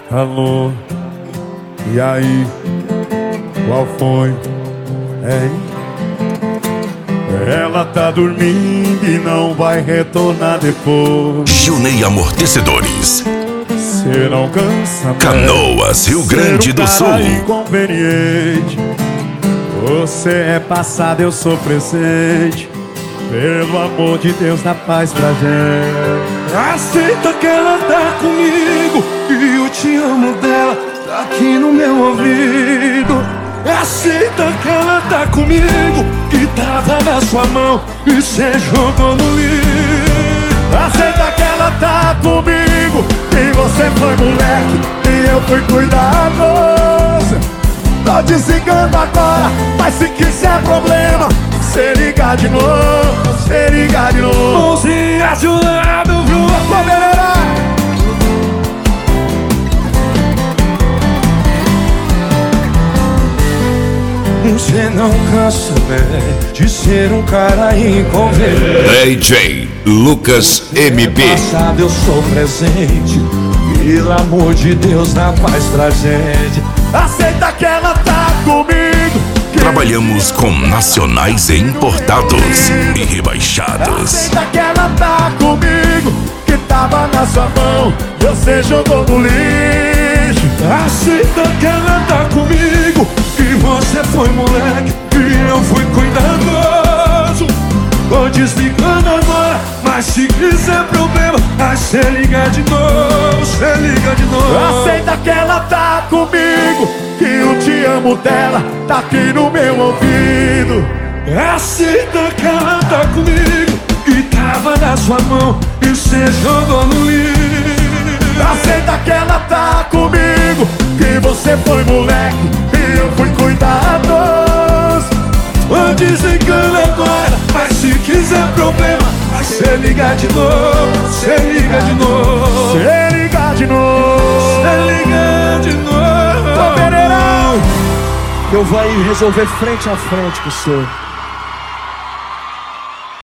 Alô, e aí, qual foi? Hein? Ela tá dormindo e não vai retornar depois. Junei Amortecedores, Cê não cansa, Canoas, Rio Grande do Sul. Inconveniente. Você é passado, eu sou presente. Pelo amor de Deus, dá paz pra gente. Aceita que ela tá comigo e eu te amo dela, tá aqui no meu ouvido. Aceita que ela tá comigo, que tava na sua mão e cê jogou no lixo. Aceita que ela tá comigo, que você foi moleque e eu fui cuidadoso. Tô desligando agora, mas se quiser problema, cê liga de novo, cê liga de novo. Mãozinha de um lado pro outro. Você não cansa, né, de ser um cara inconveniente. DJ Lucas MB. Passado eu sou presente, pelo amor de Deus, dá paz pra gente. Aceita que ela tá comigo, Trabalhamos com nacionais e importados e rebaixados. aceita que ela tá comigo, que tava na sua mão, você jogou no lixo. Aceita que ela tá comigo, que você foi moleque e eu fui cuidadoso. Tô desligando agora, mas se quiser problema, aí cê liga de novo, cê liga de novo. Aceita que ela tá comigo, que o te amo dela tá aqui no meu ouvido. Aceita que ela tá comigo, que tava na sua mão e cê jogou no lixo. Aceita que ela tá comigo, que você foi moleque e eu fui cuidadoso. Tô desligando agora, mas se quiser problema, aí cê liga de novo, cê liga de novo, Cê liga de novo, cê liga de novo. Ô, Pereira. Eu vou aí resolver frente a frente com o senhor.